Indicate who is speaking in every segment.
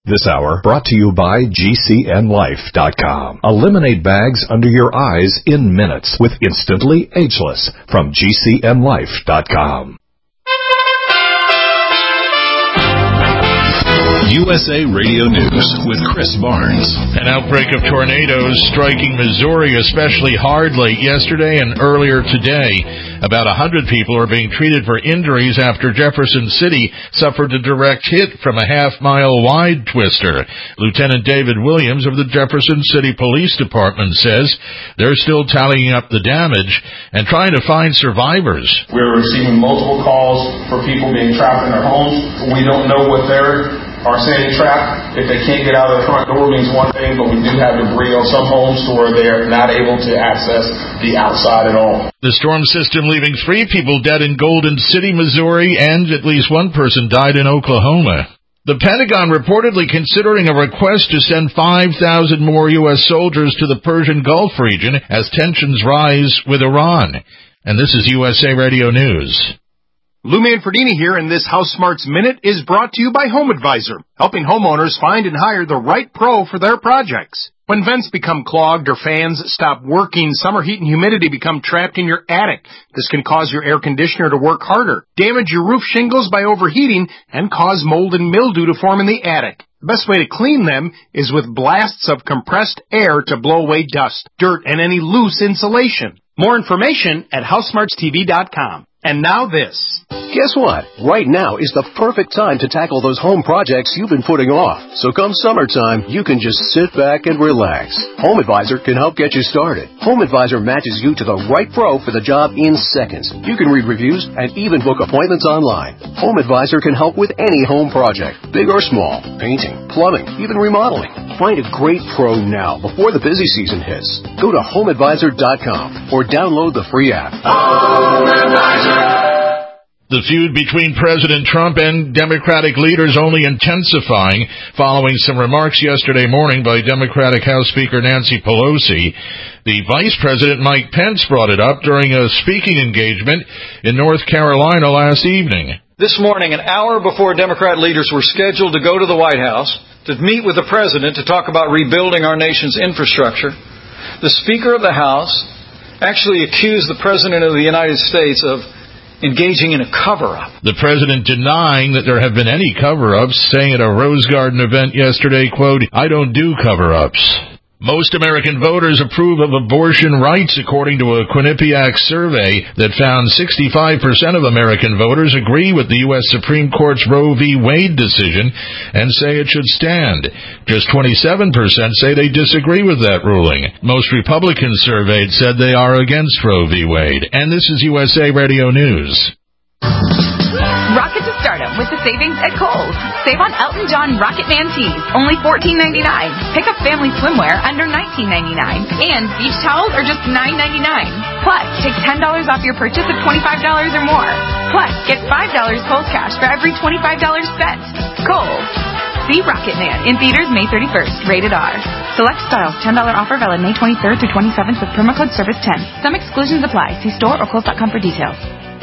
Speaker 1: This hour brought to you by GCNLife.com. Eliminate bags under your eyes in minutes with Instantly Ageless from GCNLife.com. USA Radio News with Chris Barnes.
Speaker 2: An outbreak of tornadoes striking Missouri especially hard late yesterday and earlier today. About 100 people are being treated for injuries after Jefferson City suffered a direct hit from a half-mile wide twister. Lieutenant David Williams of the Jefferson City Police Department says they're still tallying up the damage and trying to find survivors.
Speaker 3: We're receiving multiple calls for people being trapped in their homes. We don't know what they're saying trapped. If they can't get out of the front door means one thing, but we do have debris on some homes to where they're not able to access the outside at all.
Speaker 2: The storm system leaving 3 people dead in Golden City, Missouri, and at least 1 person died in Oklahoma. The Pentagon reportedly considering a request to send 5,000 more U.S. soldiers to the Persian Gulf region as tensions rise with Iran. And this is USA Radio News.
Speaker 4: Lou Manfredini here, and this House Smarts Minute is brought to you by Home Advisor, helping homeowners find and hire the right pro for their projects. When vents become clogged or fans stop working, summer heat and humidity become trapped in your attic. This can cause your air conditioner to work harder, damage your roof shingles by overheating, and cause mold and mildew to form in the attic. The best way to clean them is with blasts of compressed air to blow away dust, dirt, and any loose insulation. More information at HouseSmartsTV.com. And now this.
Speaker 5: Guess what? Right now is the perfect time to tackle those home projects you've been putting off. So come summertime, you can just sit back and relax. Home Advisor can help get you started. Home Advisor matches you to the right pro for the job in seconds. You can read reviews and even book appointments online. Home Advisor can help with any home project, big or small, painting, plumbing, even remodeling. Find a great pro now before the busy season hits. Go to HomeAdvisor.com or download the free app.
Speaker 2: Home Advisor. The feud between President Trump and Democratic leaders only intensifying following some remarks yesterday morning by Democratic House Speaker Nancy Pelosi. The Vice President Mike Pence brought it up during a speaking engagement in North Carolina last evening.
Speaker 6: This morning, an hour before Democrat leaders were scheduled to go to the White House to meet with the President to talk about rebuilding our nation's infrastructure, the Speaker of the House actually accused the President of the United States of engaging in a cover-up.
Speaker 2: The President denying that there have been any cover-ups, saying at a Rose Garden event yesterday, quote, "I don't do cover-ups." Most American voters approve of abortion rights, according to a Quinnipiac survey that found 65% of American voters agree with the U.S. Supreme Court's Roe v. Wade decision and say it should stand. Just 27% say they disagree with that ruling. Most Republicans surveyed said they are against Roe v. Wade. And this is USA Radio News.
Speaker 7: Rocket to stardom with the savings at Kohl's. Save on Elton John Rocket Man tees, only $14.99. Pick up family swimwear under $19.99. And beach towels are just $9.99. Plus, take $10 off your purchase of $25 or more. Plus, get $5 Kohl's cash for every $25 spent. Kohl's. See Rocket Man in theaters May 31st. Rated R. Select styles. $10 offer valid May 23rd to 27th with promo code SERVICE10. Some exclusions apply. See store or Kohl's.com for details.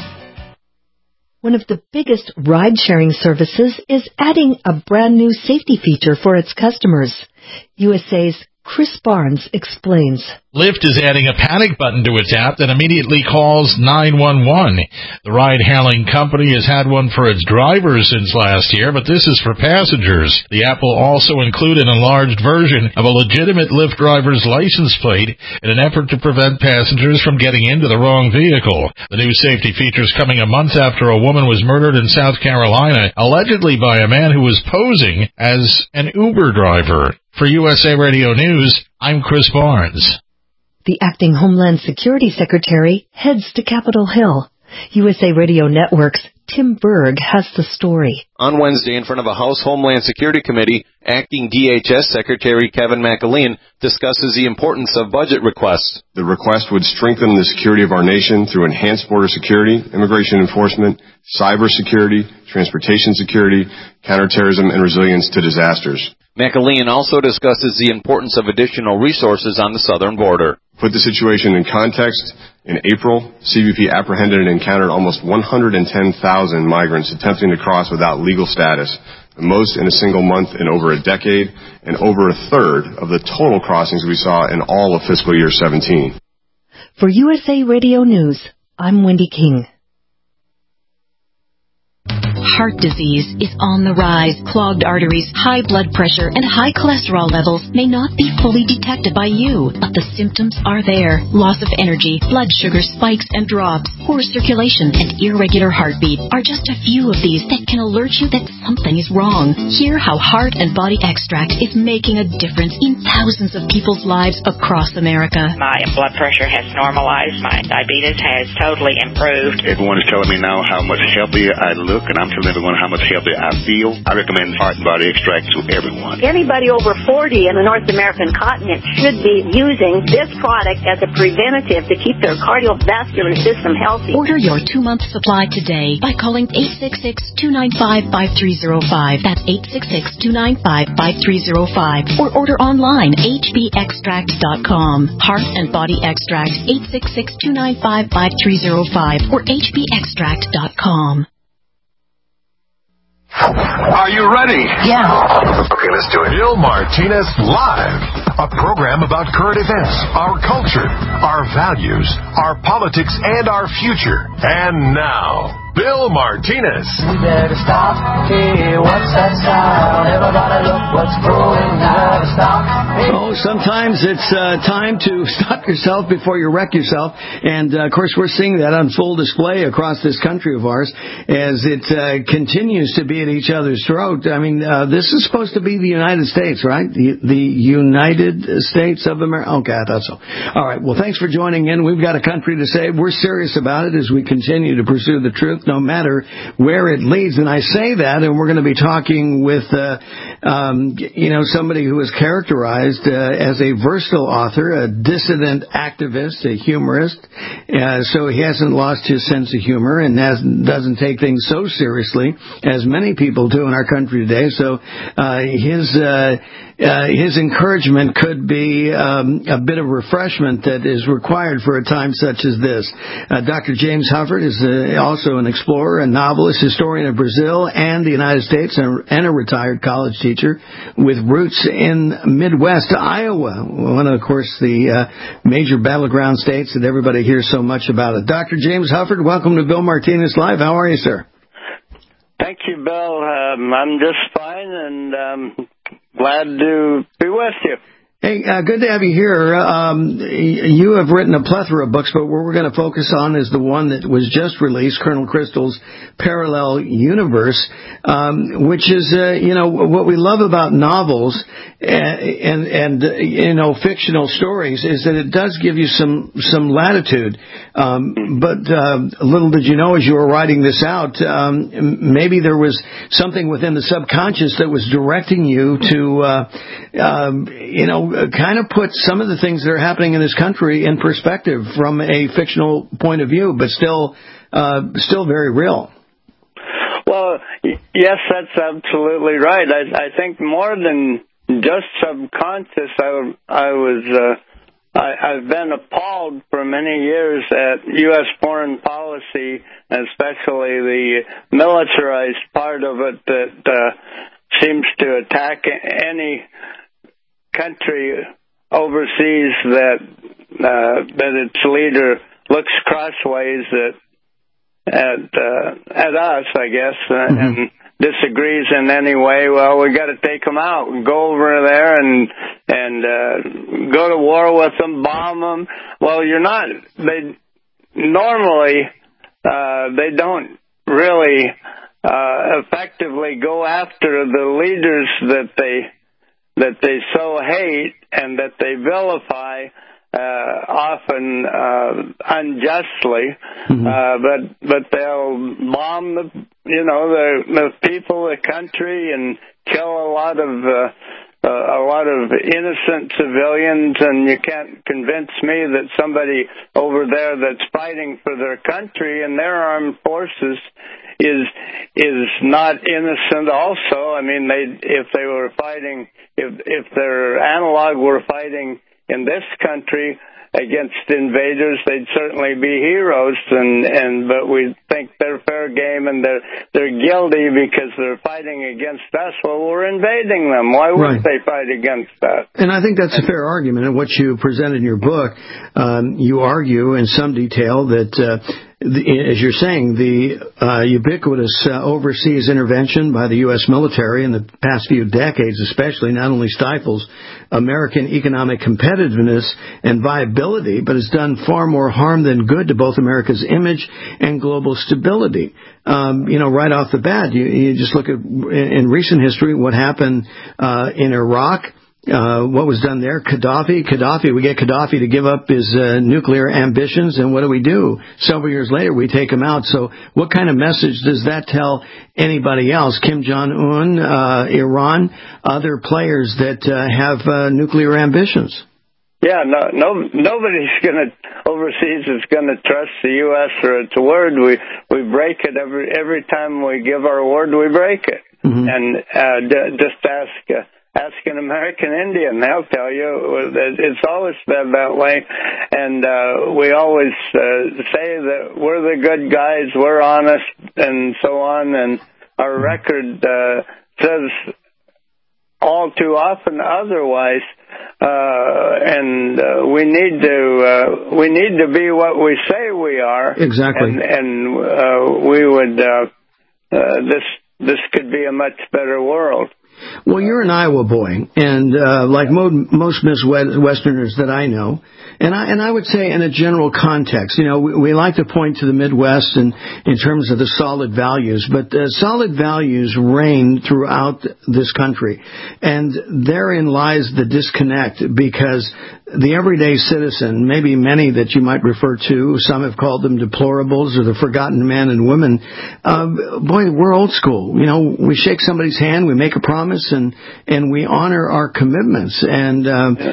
Speaker 8: One of the biggest ride-sharing services is adding a brand new safety feature for its customers. USA's Chris Barnes explains.
Speaker 2: Lyft is adding a panic button to its app that immediately calls 911. The ride-hailing company has had one for its drivers since last year, but this is for passengers. The app will also include an enlarged version of a legitimate Lyft driver's license plate in an effort to prevent passengers from getting into the wrong vehicle. The new safety feature is coming a month after a woman was murdered in South Carolina, allegedly by a man who was posing as an Uber driver. For USA Radio News, I'm Chris Barnes.
Speaker 8: The acting Homeland Security Secretary heads to Capitol Hill. USA Radio Network's Tim Berg has the story.
Speaker 9: On Wednesday, in front of a House Homeland Security Committee, acting DHS Secretary Kevin McAleen discusses the importance of budget requests.
Speaker 10: The request would strengthen the security of our nation through enhanced border security, immigration enforcement, cybersecurity, transportation security, counterterrorism, and resilience to disasters.
Speaker 9: McAleen also discusses the importance of additional resources on the southern border.
Speaker 10: Put the situation in context, in April, CBP apprehended and encountered almost 110,000 migrants attempting to cross without legal status. the most in a single month in over a decade, and over a third of the total crossings we saw in all of fiscal year 17.
Speaker 8: For USA Radio News, I'm Wendy King.
Speaker 11: Heart disease is on the rise. Clogged arteries, high blood pressure, and high cholesterol levels may not be fully detected by you, but the symptoms are there. Loss of energy, blood sugar spikes and drops, poor circulation, and irregular heartbeat are just a few of these that can alert you that something is wrong. Hear how Heart and Body Extract is making a difference in thousands of people's lives across America.
Speaker 12: My blood pressure has normalized. My diabetes has totally improved.
Speaker 13: Everyone is telling me now how much healthier I look, and I'm telling everyone how much healthier I feel. I recommend Heart and Body Extract to everyone.
Speaker 14: Anybody over 40 in the North American continent should be using this product as a preventative to keep their cardiovascular system healthy.
Speaker 11: Order your 2-month supply today by calling 866-295-5305. That's 866-295-5305. Or order online, hbextract.com. Heart and Body Extract, 866-295-5305 or hbextract.com.
Speaker 15: Are you ready?
Speaker 11: Yeah.
Speaker 15: Okay, let's do it. Bill Martinez Live, a program about current events, our culture, our values, our politics, and our future. And now, Bill Martinez.
Speaker 16: We better stop. Hey, what's that sound? Everybody look what's growing. Never stop.
Speaker 17: Oh, sometimes it's time to stop yourself before you wreck yourself. And, of course, we're seeing that on full display across this country of ours as it continues to be at each other's throat. I mean, this is supposed to be the United States, right? The United States of America. Okay, I thought so. All right. Well, thanks for joining in. We've got a country to save. We're serious about it as we continue to pursue the truth, no matter where it leads. And I say that, and we're going to be talking with, somebody who is characterized as a versatile author, a dissident activist, a humorist. So he hasn't lost his sense of humor and doesn't take things so seriously as many people do in our country today. So his encouragement could be a bit of refreshment that is required for a time such as this. Dr. James Hufford is also an explorer, a novelist, historian of Brazil and the United States, and a retired college teacher with roots in Midwest Iowa, one of course, the major battleground states that everybody hears so much about it. Dr. James Hufford, welcome to Bill Martinez Live. How are you, sir?
Speaker 18: Thank you, Bill. I'm just fine, and glad to be with you.
Speaker 17: Hey, good to have you here. You have written a plethora of books, but what we're going to focus on is the one that was just released, Colonel Crystal's Parallel Universe, which is, what we love about novels and fictional stories is that it does give you some latitude. But little did you know as you were writing this out, maybe there was something within the subconscious that was directing you to, kind of put some of the things that are happening in this country in perspective from a fictional point of view, but still very real.
Speaker 18: Well, yes, that's absolutely right. I think more than just subconscious, I've been appalled for many years at U.S. foreign policy, especially the militarized part of it that seems to attack any country overseas that its leader looks crossways at us, I guess, and disagrees in any way. Well, we got to take them out and go over there and go to war with them, bomb them. Well, you're not. They normally they don't really effectively go after the leaders that they so hate and that they vilify, often unjustly, but they'll bomb the people, the country, and kill a lot of innocent civilians. And you can't convince me that somebody over there that's fighting for their country and their armed forces is not innocent also. I mean, if they were fighting, if their analog were fighting in this country, against invaders, they'd certainly be heroes, but we think they're fair game and they're guilty because they're fighting against us. Well, we're invading them. Why would they fight against us?
Speaker 17: And I think that's a fair argument. And what you present in your book, you argue in some detail that as you're saying, the ubiquitous overseas intervention by the U.S. military in the past few decades especially not only stifles American economic competitiveness and viability, but has done far more harm than good to both America's image and global stability. Right off the bat, you just look at, in recent history, what happened in Iraq. What was done there? Gaddafi, we get Gaddafi to give up his nuclear ambitions, and what do? Several years later, we take him out. So what kind of message does that tell anybody else? Kim Jong-un, Iran, other players that have nuclear ambitions?
Speaker 18: Yeah, nobody's overseas is gonna trust the U.S. or its word. We break it every time we give our word, we break it. Mm-hmm. And just ask an American Indian, they'll tell you it's always been that way. And we always say that we're the good guys, we're honest, and so on. And our record says all too often otherwise. And we need to be what we say we are.
Speaker 17: Exactly.
Speaker 18: And we would this could be a much better world.
Speaker 17: Well, you're an Iowa boy, and like most Midwesterners that I know, and I would say in a general context, we like to point to the Midwest in terms of the solid values, but solid values reign throughout this country, and therein lies the disconnect because the everyday citizen, maybe many that you might refer to, some have called them deplorables or the forgotten men and women. Boy, we're old school. We shake somebody's hand, we make a promise, and we honor our commitments. And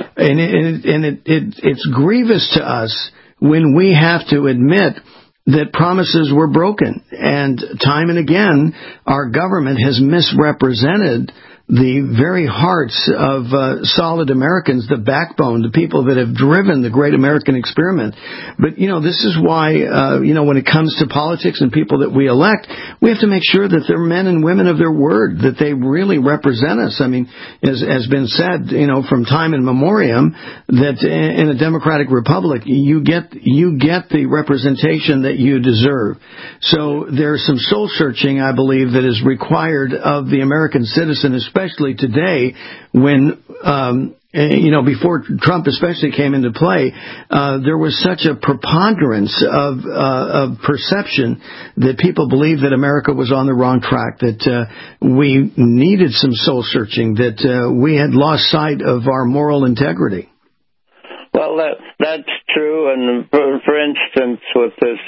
Speaker 17: it's grievous to us when we have to admit that promises were broken. And time and again, our government has misrepresented the very hearts of solid Americans, the backbone, the people that have driven the great American experiment. But, this is why, when it comes to politics and people that we elect, we have to make sure that they're men and women of their word, that they really represent us. I mean, as has been said, from time immemorial, that in a democratic republic, you get the representation that you deserve. So there's some soul searching, I believe, that is required of the American citizen, especially today when, before Trump especially came into play, there was such a preponderance of perception that people believed that America was on the wrong track, that we needed some soul searching, that we had lost sight of our moral integrity.
Speaker 18: Well, that's true. And for instance, with this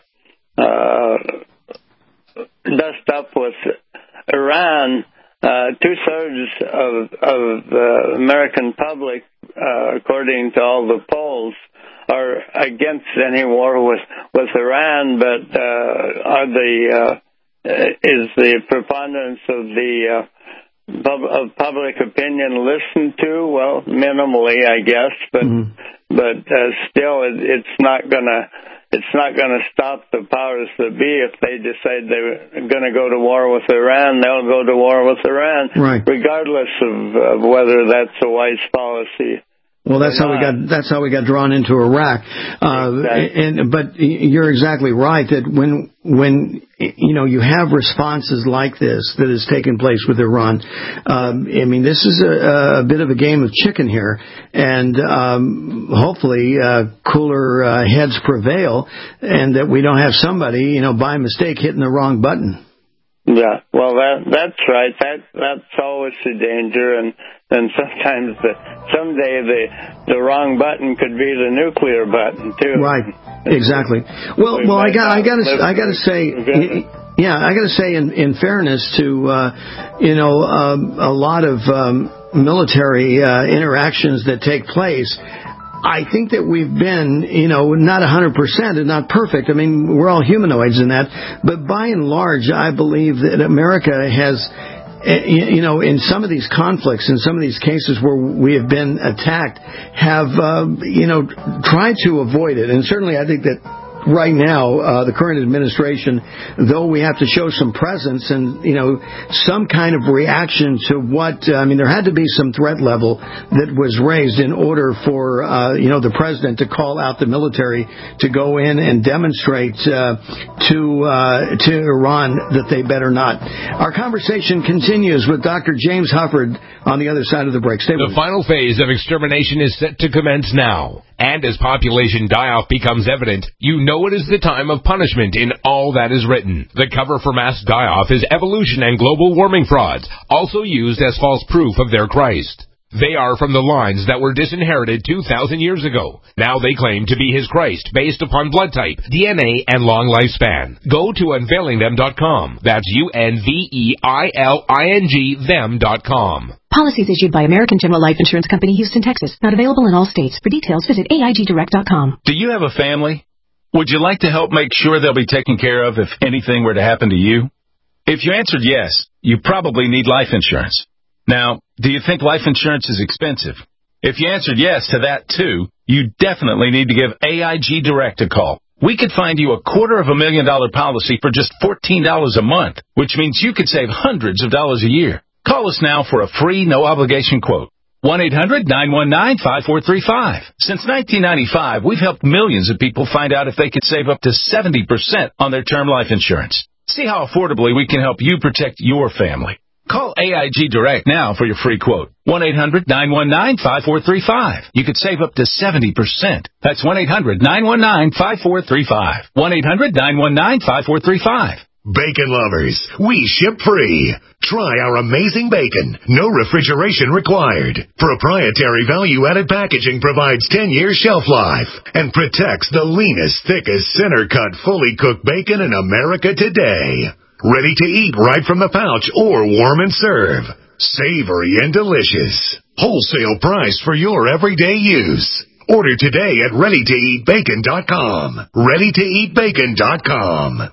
Speaker 18: dust up with Iran, 2/3 of the American public, according to all the polls, are against any war with Iran. But is the preponderance of public opinion listened to? Well, minimally, I guess. But still, it's not gonna stop the powers that be. If they decide they're going to go to war with Iran, they'll go to war with Iran,
Speaker 17: right,
Speaker 18: regardless of whether that's a wise policy.
Speaker 17: Well, that's how we got drawn into Iraq.
Speaker 18: Exactly.
Speaker 17: But you're exactly right that when you have responses like this that has taken place with Iran, this is a bit of a game of chicken here, and hopefully cooler heads prevail, and that we don't have somebody by mistake hitting the wrong button.
Speaker 18: Yeah, well, that's right. That's always a danger, and sometimes someday the wrong button could be the nuclear button too.
Speaker 17: Right, exactly. Well, I gotta say, in fairness to a lot of military interactions that take place, I think that we've been, not 100% and not perfect. I mean, we're all humanoids in that. But by and large, I believe that America has in some of these conflicts, in some of these cases where we have been attacked, have, tried to avoid it. And certainly I think that right now, the current administration, though we have to show some presence and, some kind of reaction to what, there had to be some threat level that was raised in order for, the president to call out the military to go in and demonstrate to Iran that they better not. Our conversation continues with Dr. James Hufford on the other side of the break. Stay with
Speaker 19: The final phase of extermination is set to commence now. And as population die-off becomes evident, you know it is the time of punishment in all that is written. The cover for mass die-off is evolution and global warming frauds, also used as false proof of their Christ. They are from the lines that were disinherited 2,000 years ago. Now they claim to be his Christ, based upon blood type, DNA, and long lifespan. Go to unveilingthem.com. That's UNVEILING them.com.
Speaker 20: Policies issued by American General Life Insurance Company, Houston, Texas. Not available in all states. For details, visit AIGdirect.com.
Speaker 21: Do you have a family? Would you like to help make sure they'll be taken care of if anything were to happen to you? If you answered yes, you probably need life insurance. Now, do you think life insurance is expensive? If you answered yes to that too, you definitely need to give AIG Direct a call. We could find you a $250,000 policy for just $14 a month, which means you could save hundreds of dollars a year. Call us now for a free, no-obligation quote. 1-800-919-5435. Since 1995, we've helped millions of people find out if they could save up to 70% on their term life insurance. See how affordably we can help you protect your family. Call AIG Direct now for your free quote. 1-800-919-5435. You could save up to 70%. That's 1-800-919-5435. 1-800-919-5435.
Speaker 15: Bacon lovers, we ship free. Try our amazing bacon. No refrigeration required. Proprietary value-added packaging provides 10-year shelf life and protects the leanest, thickest, center-cut, fully cooked bacon in America today. Ready to eat right from the pouch or warm and serve. Savory and delicious. Wholesale price for your everyday use. Order today at ReadyToEatBacon.com. ReadyToEatBacon.com.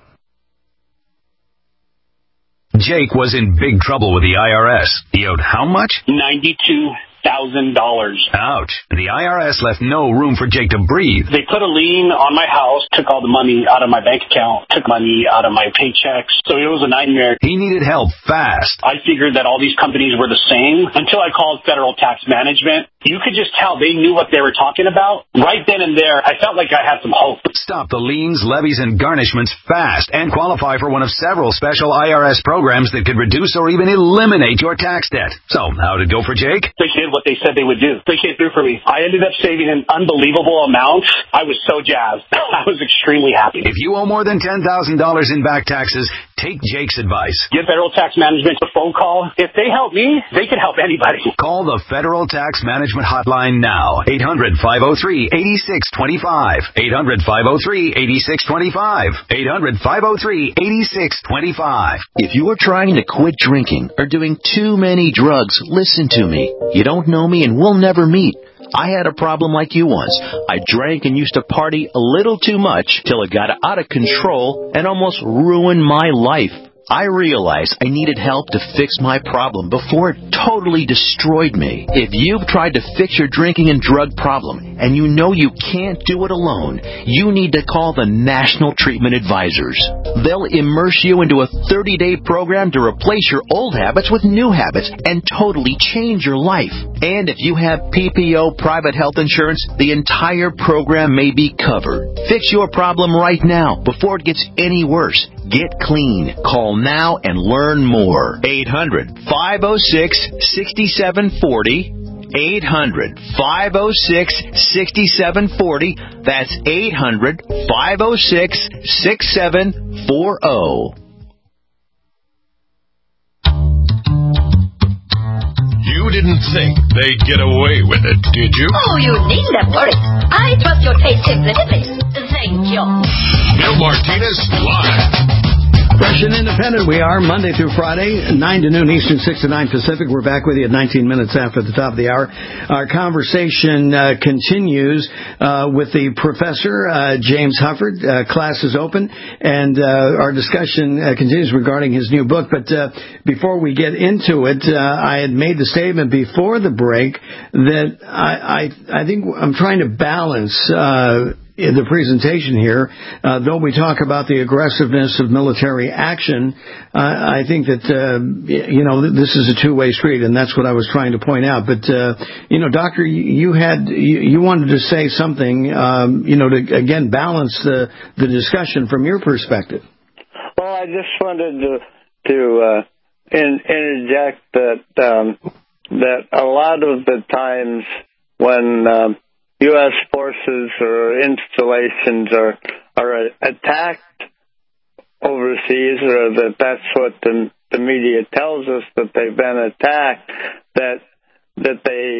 Speaker 22: Jake was in big trouble with the IRS. He owed how much?
Speaker 23: $92,000.
Speaker 22: Ouch. The IRS left no room for Jake to breathe.
Speaker 23: They put a lien on my house, took all the money out of my bank account, took money out of my paychecks. So it was a nightmare.
Speaker 22: He needed help fast.
Speaker 23: I figured that all these companies were the same until I called Federal Tax Management. You could just tell they knew what they were talking about. Right then and there, I felt like I had some hope.
Speaker 22: Stop the liens, levies, and garnishments fast and qualify for one of several special IRS programs that could reduce or even eliminate your tax debt. So, how did it go for Jake?
Speaker 23: They did what they said they would do. They came through for me. I ended up saving an unbelievable amount. I was so jazzed. I was extremely happy.
Speaker 22: If you owe more than $10,000 in back taxes, take Jake's advice.
Speaker 23: Give Federal Tax Management a phone call. If they help me, they can help anybody.
Speaker 22: Call the Federal Tax Management hotline now. 800-503-8625. 800-503-8625. 800-503-8625.
Speaker 24: If you are trying to quit drinking or doing too many drugs, listen to me. You don't know me and we'll never meet. I had a problem like you once. I drank and used to party a little too much till it got out of control and almost ruined my life. I realized I needed help to fix my problem before it totally destroyed me. If you've tried to fix your drinking and drug problem and you know you can't do it alone, you need to call the National Treatment Advisors. They'll immerse you into a 30-day program to replace your old habits with new habits and totally change your life. And if you have PPO private health insurance, the entire program may be covered. Fix your problem right now before it gets any worse. Get clean. Call now and learn more. 800-506-6740. 800-506-6740. That's 800-506-6740.
Speaker 15: You didn't think they'd get away with it, did you?
Speaker 25: Oh, you needn't have worried. I trust your taste implicitly. Thank you.
Speaker 15: Bill Martinez Live.
Speaker 17: Fresh and independent we are, Monday through Friday, 9 to noon Eastern, 6 to 9 Pacific. We're back with you at 19 minutes after the top of the hour. Our conversation continues with the professor, James Hufford. Class is open, and our discussion continues regarding his new book. But before we get into it, I had made the statement before the break that I think I'm trying to balance in the presentation here, though we talk about the aggressiveness of military action, I think that, this is a two-way street, and that's what I was trying to point out. But, Doctor, you wanted to say something, to, again, balance the discussion from your perspective.
Speaker 18: Well, I just wanted to interject that a lot of the times when U.S. forces or installations are attacked overseas, or that's what the media tells us, that they've been attacked, that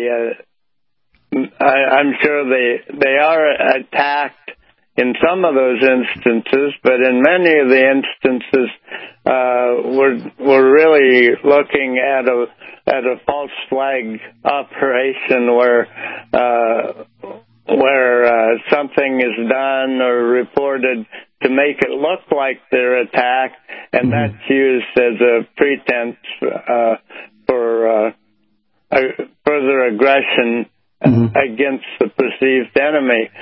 Speaker 18: I'm sure they are attacked in some of those instances, but in many of the instances, we're really looking at a false flag operation where something is done or reported to make it look like they're attacked, and that's used as a pretense for further aggression against the perceived enemy.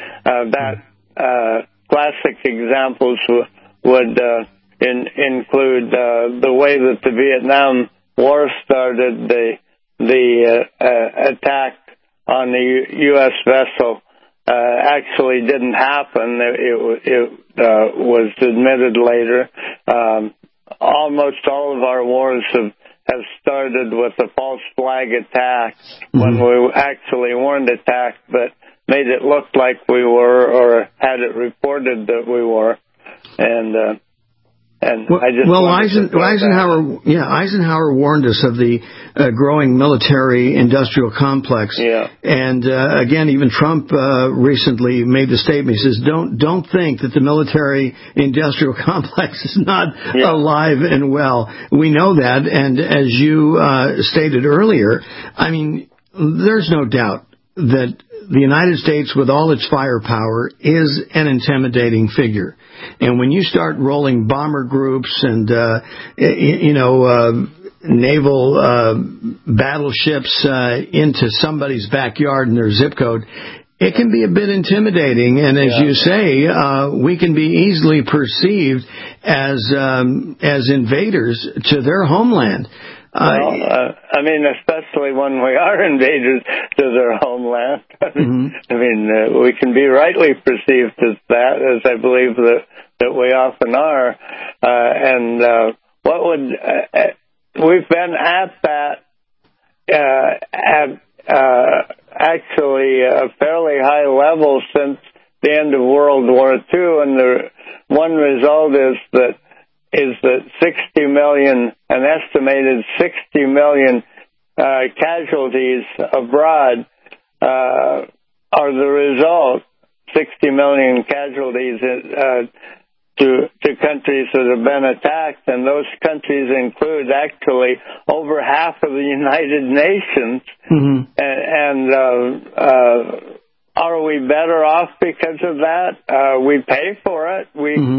Speaker 18: Classic examples would include the way that the Vietnam War started. The attack on the U.S. vessel actually didn't happen. It was admitted later. Almost all of our wars have started with a false flag attack when we actually weren't attacked, but made it look like we were, or had it reported that we were. Eisenhower
Speaker 17: warned us of the growing military-industrial complex.
Speaker 18: Yeah.
Speaker 17: And again, even Trump recently made the statement. He says, "Don't think that the military-industrial complex is not alive and well." We know that, and as you stated earlier, I mean, there's no doubt that the United States, with all its firepower, is an intimidating figure. And when you start rolling bomber groups and, naval battleships into somebody's backyard in their zip code, it can be a bit intimidating. And as you say, we can be easily perceived as invaders to their homeland.
Speaker 18: Especially when we are invaders to their homeland. We can be rightly perceived as that, as I believe that we often are. We've been at that at actually a fairly high level since the end of World War II, and the one result is that 60 million, an estimated 60 million casualties abroad are the result. 60 million casualties to countries that have been attacked, and those countries include actually over half of the United Nations. Are we better off because of that? We pay for it.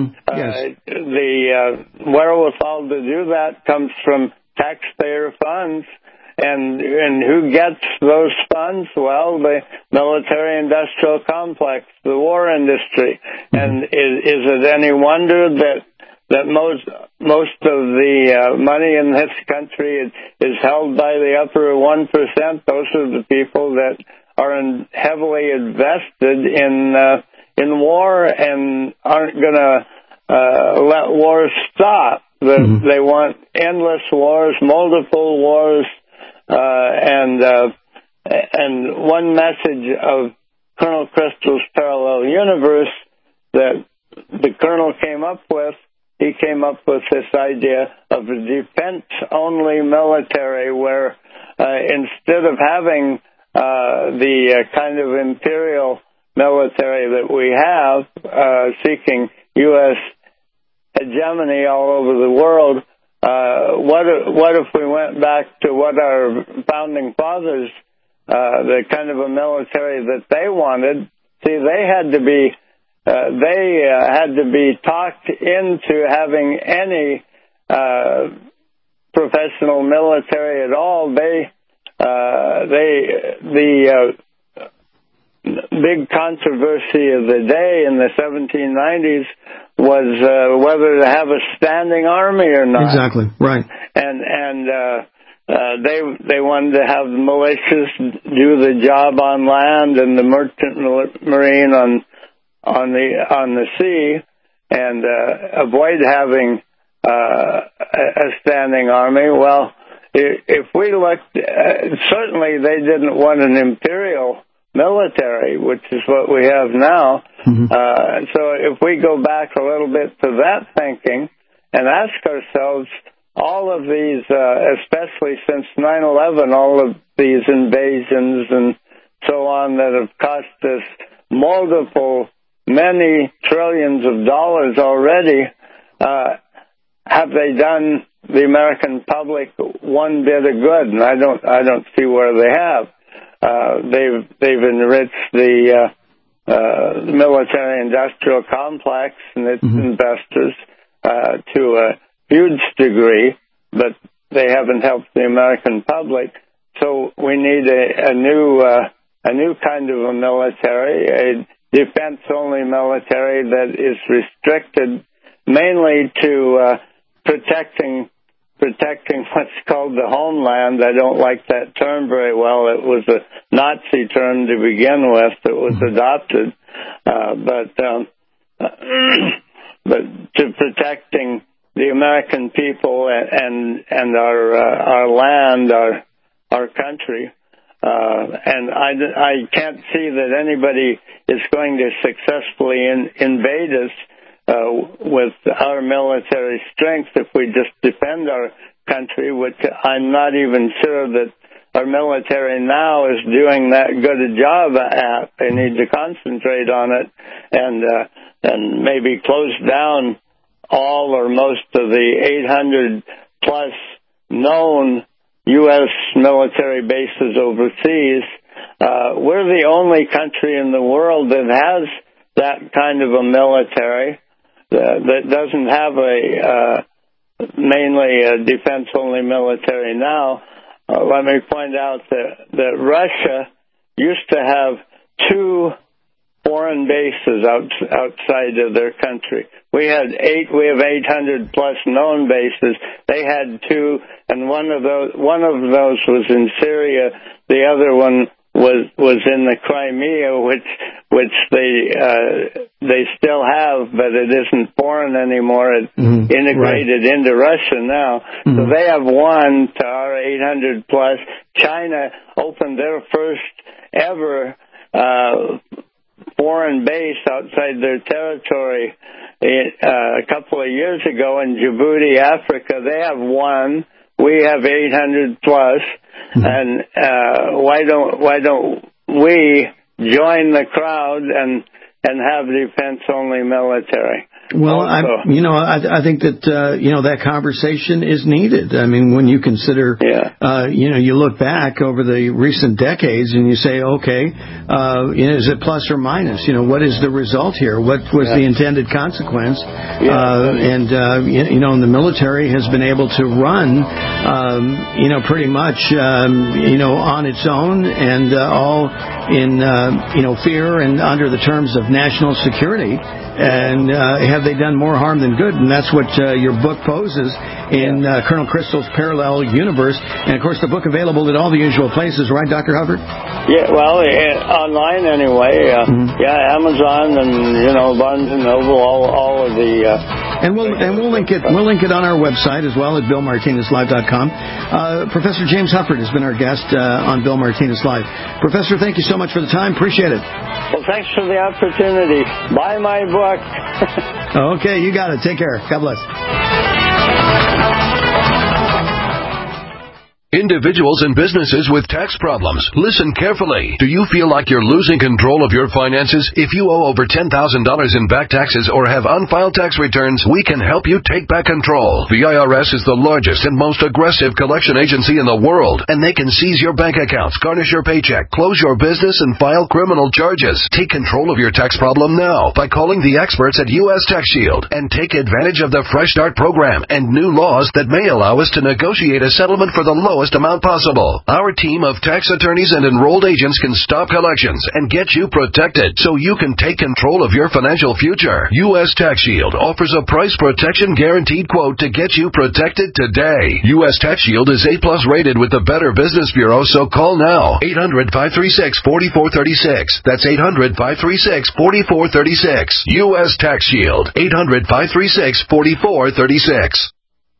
Speaker 18: The wherewithal to do that comes from taxpayer funds. And who gets those funds? Well, the military-industrial complex, the war industry. And is it any wonder that most of the money in this country is held by the upper 1%? Those are the people that are heavily invested in war and aren't going to let wars stop. They want endless wars, multiple wars. And one message of Colonel Crystal's Parallel Universe that the Colonel came up with, he came up with this idea of a defense-only military where instead of having the kind of imperial military that we have, seeking U.S. hegemony all over the world. What if we went back to what our founding fathers, the kind of a military that they wanted? See, they had to be talked into having any professional military at all. The big controversy of the day in the 1790s was whether to have a standing army or not.
Speaker 17: Exactly, right.
Speaker 18: And they wanted to have the militias do the job on land and the merchant marine on the sea, and avoid having a standing army. Well, if we looked, certainly they didn't want an imperial military, which is what we have now. So if we go back a little bit to that thinking and ask ourselves, all of these, especially since 9/11, all of these invasions and so on that have cost us many trillions of dollars already, have they done the American public one bit of good? And I don't see where they have. They've enriched the military-industrial complex and its investors to a huge degree, but they haven't helped the American public. So we need a new kind of a military, a defense-only military that is restricted mainly to protecting what's called the homeland. I don't like that term very well. It was a Nazi term to begin with that was adopted, but to protecting the American people and our land, our country. And I can't see that anybody is going to successfully invade us with our military strength if we just defend our country, which I'm not even sure that our military now is doing that good a job at. They need to concentrate on it and maybe close down all or most of the 800 plus known U.S. military bases overseas. We're the only country in the world that has that kind of a military that doesn't have mainly a defense-only military now. Let me point out that Russia used to have 2 foreign bases outside of their country. We have 800 plus known bases. They had 2, and one of those was in Syria. The other one was in the Crimea, which they still have, but it isn't foreign anymore. It's integrated into Russia now. So they have 1 to our 800 plus. China opened their first ever foreign base outside their territory a couple of years ago in Djibouti, Africa. They have 1. We have 800 plus. And why don't we join the crowd and have defense-only military?
Speaker 17: Well, I think that, that conversation is needed. I mean, when you consider, you look back over the recent decades and you say, okay, is it plus or minus? What is the result here? What was the intended consequence? And the military has been able to run, pretty much, on its own and all in, fear and under the terms of national security. And have they done more harm than good? And that's what your book poses in Colonel Crystal's Parallel Universe. And, of course, the book available at all the usual places, right, Dr. Hubbard?
Speaker 18: Yeah, well, online anyway. Amazon and, Barnes & Noble, all of the...
Speaker 17: And we'll link it on our website as well at BillMartinezLive.com. Professor James Hubbard has been our guest on Bill Martinez Live. Professor, thank you so much for the time. Appreciate it.
Speaker 18: Well, thanks for the opportunity. Buy my book.
Speaker 17: Okay, you got it. Take care. God bless.
Speaker 15: Individuals and businesses with tax problems, listen carefully. Do you feel like you're losing control of your finances? If you owe over $10,000 in back taxes or have unfiled tax returns, we can help you take back control. The IRS is the largest and most aggressive collection agency in the world, and they can seize your bank accounts, garnish your paycheck, close your business, and file criminal charges. Take control of your tax problem now by calling the experts at U.S. Tax Shield and take advantage of the Fresh Start program and new laws that may allow us to negotiate a settlement for the lowest amount possible. Our team of tax attorneys and enrolled agents can stop collections and get you protected so you can take control of your financial future. U.S. Tax Shield offers a price protection guaranteed quote to get you protected today. U.S. Tax Shield is A+ rated with the Better Business Bureau, so call now. 800-536-4436. That's 800-536-4436. U.S. Tax Shield. 800-536-4436.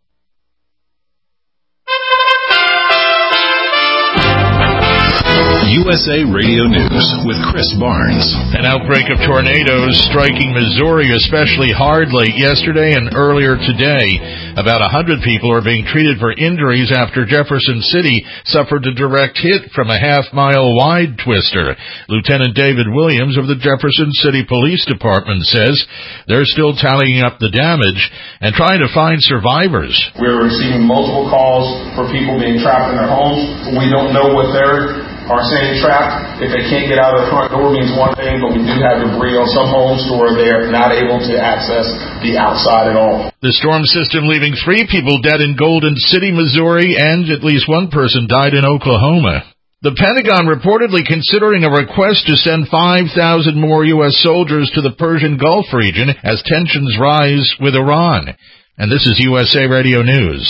Speaker 2: USA Radio News with Chris Barnes. An outbreak of tornadoes striking Missouri especially hard late yesterday and earlier today. About 100 people are being treated for injuries after Jefferson City suffered a direct hit from a half-mile wide twister. Lieutenant David Williams of the Jefferson City Police Department says they're still tallying up the damage and trying to find survivors.
Speaker 1: We're receiving multiple calls for people being trapped in their homes. We don't know what they're saying trapped. If they can't get out of the front door means one thing, but we do have debris on some homes where they're not able to access the outside at all.
Speaker 2: The storm system leaving 3 people dead in Golden City, Missouri, and at least 1 person died in Oklahoma. The Pentagon reportedly considering a request to send 5,000 more U.S. soldiers to the Persian Gulf region as tensions rise with Iran. And this is USA Radio News.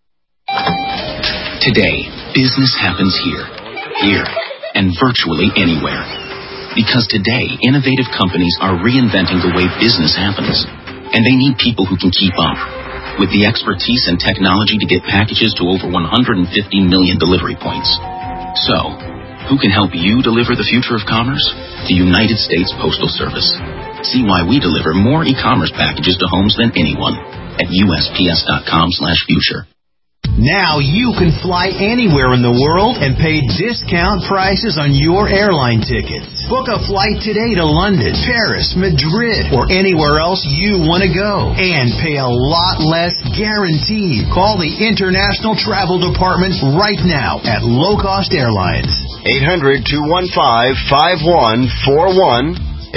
Speaker 3: Today, business happens here, and virtually anywhere. Because today, innovative companies are reinventing the way business happens, and they need people who can keep up. With the expertise and technology to get packages to over 150 million delivery points. So, who can help you deliver the future of commerce? The United States Postal Service. See why we deliver more e-commerce packages to homes than anyone at USPS.com/future.
Speaker 4: Now you can fly anywhere in the world and pay discount prices on your airline tickets. Book a flight today to London, Paris, Madrid, or anywhere else you want to go. And pay a lot less guaranteed. Call the International Travel Department right now at Low Cost Airlines.
Speaker 5: 800-215-5141.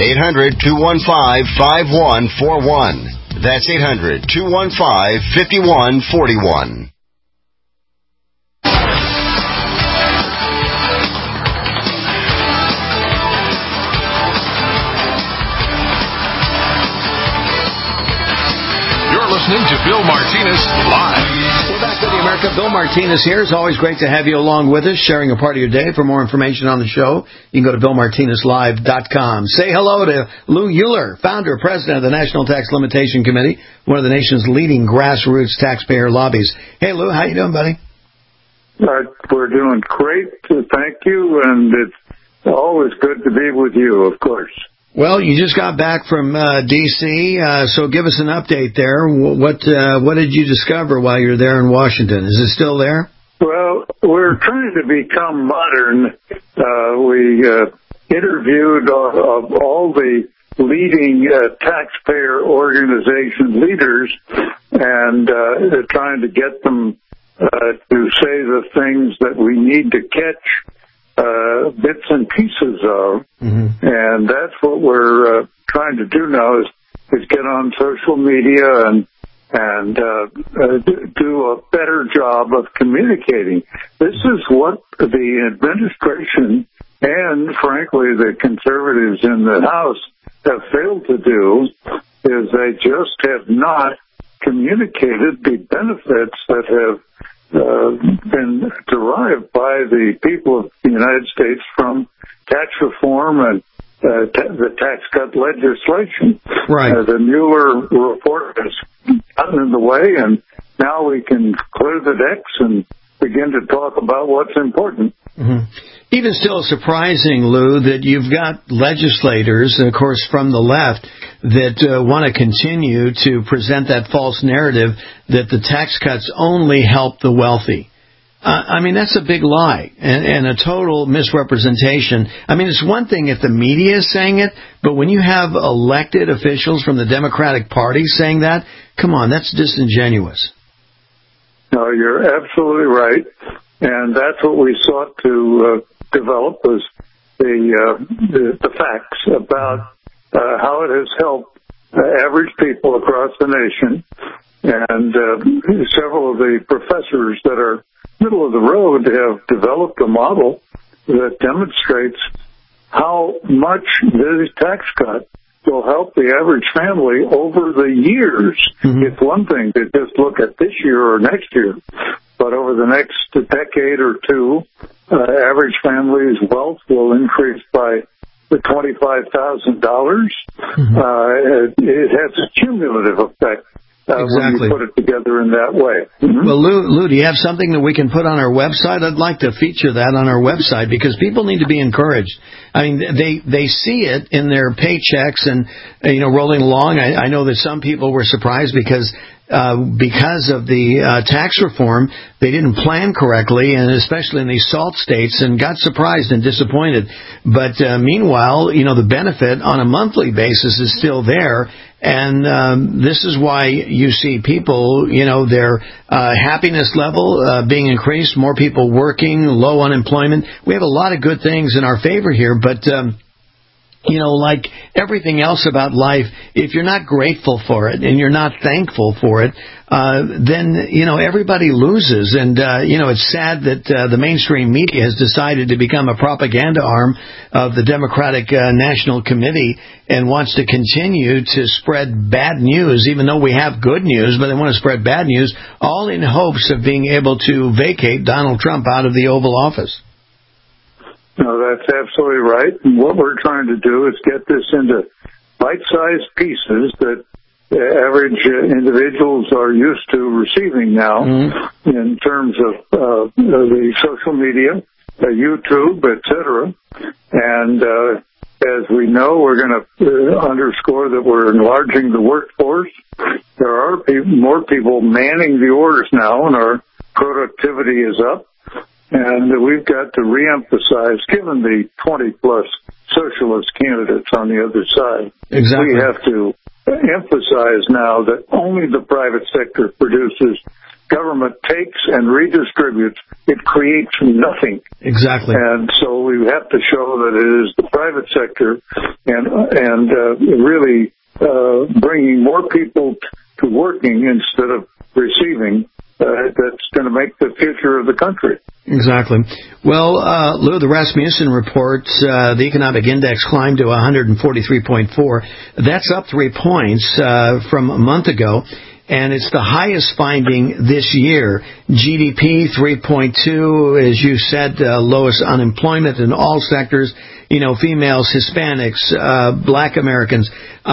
Speaker 5: 800-215-5141. That's 800-215-5141.
Speaker 15: Listening to Bill Martinez Live.
Speaker 17: We're back with the America. Bill Martinez here. It's always great to have you along with us, sharing a part of your day. For more information on the show, you can go to BillMartinezLive.com. Say hello to Lou Euler, founder, president of the National Tax Limitation Committee, one of the nation's leading grassroots taxpayer lobbies. Hey, Lou, how you doing, buddy?
Speaker 6: We're doing great. Thank you, and it's always good to be with you, of course.
Speaker 17: Well, you just got back from D.C., so give us an update there. What did you discover while you were there in Washington? Is it still there?
Speaker 6: Well, we're trying to become modern. We interviewed all the leading taxpayer organization leaders and trying to get them to say the things that we need to catch bits and pieces of, and that's what we're trying to do now is get on social media and do a better job of communicating. This is what the administration and, frankly, the conservatives in the House have failed to do, is they just have not communicated the benefits that have been derived by the people of the United States from tax reform and the tax cut legislation.
Speaker 17: Right.
Speaker 6: The Mueller report has gotten in the way, and now we can clear the decks and begin to talk about what's important.
Speaker 17: Even still surprising, Lou, that you've got legislators, of course, from the left that want to continue to present that false narrative that the tax cuts only help the wealthy. I mean, that's a big lie and a total misrepresentation. I mean, it's one thing if the media is saying it, but when you have elected officials from the Democratic Party saying that, come on, that's disingenuous.
Speaker 6: No, you're absolutely right. And that's what we sought to develop was the facts about how it has helped average people across the nation. And several of the professors that are middle of the road have developed a model that demonstrates how much this tax cut will help the average family over the years. It's one thing to just look at this year or next year, but over the next decade or two, average family's wealth will increase by $25,000. It has a cumulative effect. When you put it together in that way.
Speaker 17: Well, Lou, do you have something that we can put on our website? I'd like to feature that on our website because people need to be encouraged. I mean, they see it in their paychecks and, rolling along. I know that some people were surprised because of the tax reform, they didn't plan correctly, and especially in these SALT states, and got surprised and disappointed. But meanwhile, the benefit on a monthly basis is still there. And this is why you see people, their happiness level being increased, more people working, low unemployment. We have a lot of good things in our favor here, but like everything else about life, if you're not grateful for it and you're not thankful for it, then, everybody loses. And, it's sad that the mainstream media has decided to become a propaganda arm of the Democratic National Committee and wants to continue to spread bad news, even though we have good news, but they want to spread bad news, all in hopes of being able to vacate Donald Trump out of the Oval Office.
Speaker 6: No, that's absolutely right. And what we're trying to do is get this into bite-sized pieces that average individuals are used to receiving now in terms of the social media, YouTube, etc. And as we know, we're going to underscore that we're enlarging the workforce. There are more people manning the orders now, and our productivity is up. And we've got to reemphasize, given the 20-plus socialist candidates on the other side, we have to emphasize now that only the private sector produces. Government takes and redistributes. It creates nothing.
Speaker 17: Exactly.
Speaker 6: And so we have to show that it is the private sector and really bringing more people to working instead of receiving. That's going to make the future of the country.
Speaker 17: Exactly. Well, Lou, the Rasmussen report, the economic index climbed to 143.4. That's up 3 points from a month ago, and it's the highest finding this year. GDP 3.2, as you said, lowest unemployment in all sectors. Females, Hispanics, Black Americans.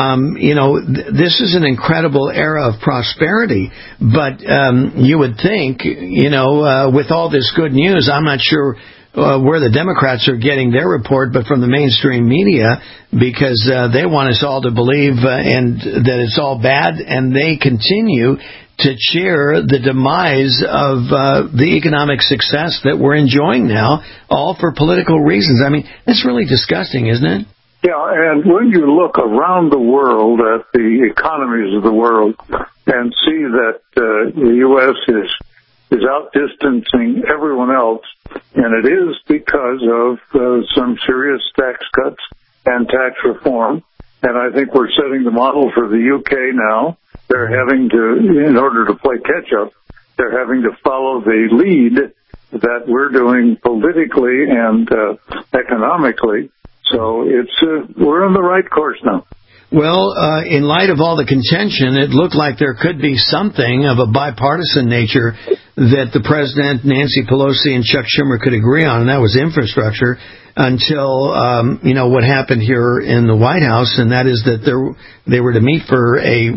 Speaker 17: This is an incredible era of prosperity. But you would think, with all this good news, I'm not sure where the Democrats are getting their report, but from the mainstream media, because they want us all to believe and that it's all bad, and they continue to cheer the demise of the economic success that we're enjoying now, all for political reasons. I mean, that's really disgusting, isn't it?
Speaker 6: Yeah, and when you look around the world at the economies of the world and see that the U.S. is outdistancing everyone else, and it is because of some serious tax cuts and tax reform, and I think we're setting the model for the UK now. They're having to, in order to play catch-up, they're having to follow the lead that we're doing politically and economically. So we're on the right course now.
Speaker 17: Well, in light of all the contention, it looked like there could be something of a bipartisan nature that the President, Nancy Pelosi, and Chuck Schumer could agree on, and that was infrastructure, until, what happened here in the White House, and that is that they were to meet for a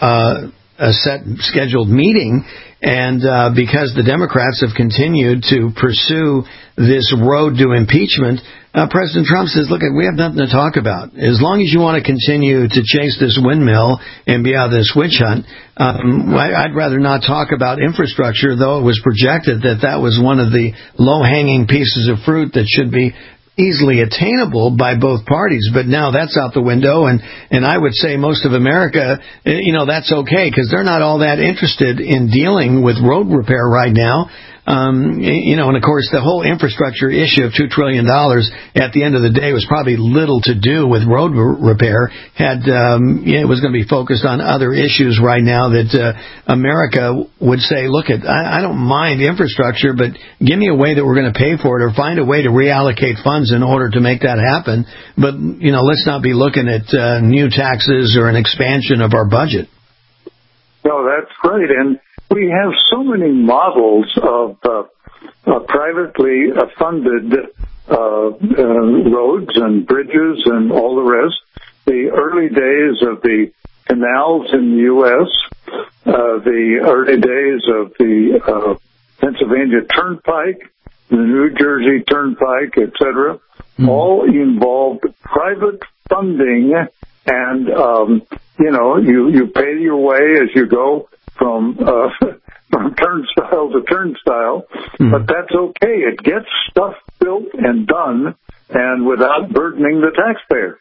Speaker 17: set scheduled meeting, and because the Democrats have continued to pursue this road to impeachment, President Trump says, look, we have nothing to talk about. As long as you want to continue to chase this windmill and be out of this witch hunt, I'd rather not talk about infrastructure, though it was projected that was one of the low-hanging pieces of fruit that should be easily attainable by both parties. But now that's out the window, and I would say most of America, that's okay, because they're not all that interested in dealing with road repair right now. And of course, the whole infrastructure issue of $2 trillion at the end of the day was probably little to do with road repair. It was going to be focused on other issues right now that America would say, look, I don't mind infrastructure, but give me a way that we're going to pay for it, or find a way to reallocate funds in order to make that happen. But, let's not be looking at new taxes or an expansion of our budget.
Speaker 6: No, that's great. And we have so many models of privately funded roads and bridges and all the rest. The early days of the canals in the U.S., the early days of the Pennsylvania Turnpike, the New Jersey Turnpike, etc., all involved private funding, and you pay your way as you go from turnstile to turnstile, but that's okay. It gets stuff built and done, and without burdening the taxpayer.